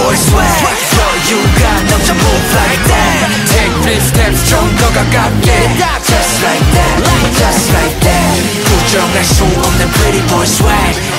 boy swag 여유가 넘쳐 move like that Take three steps 좀 더 가깝게 Just like that, just like that 부정할 수 없는 pretty boy swag